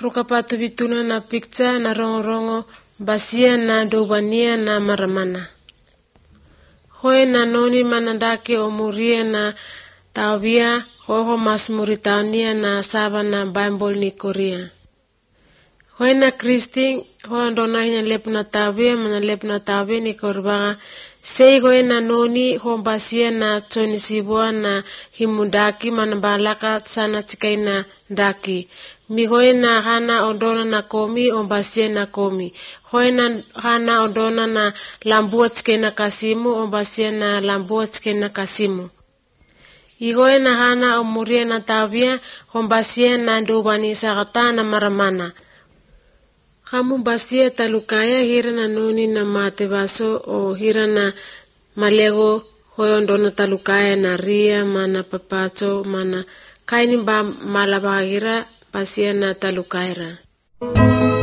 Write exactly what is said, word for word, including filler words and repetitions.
rukapatu vituna na picture na rongo-rongo basia na dobania na maramana. Hoe na noni manandake omurie na tawia hoho mas Mauritania na saba na Bible ni Korea. Hoe na Kristi hoe ndona hina lep na tawia mana lep na tawia ni korbaga sei hoe na noni ho basia na tsoni sibua na himundaki manabalaka sana tikai na daki. Mi hoe na hana ondona na komi ombasia na komi. Hoe na hana ondona na lambua tikai na kasimu ombasia na lambua tikai na kasimu. Igoe na hana omuria na tawia ombasia na ndubani sagata na maramana. Kamu basia talukaya hira na noni na mate baso o hira na malego hoe ondona talukaya na ria mana papato mana kaini ba malabagira basia na talukaira.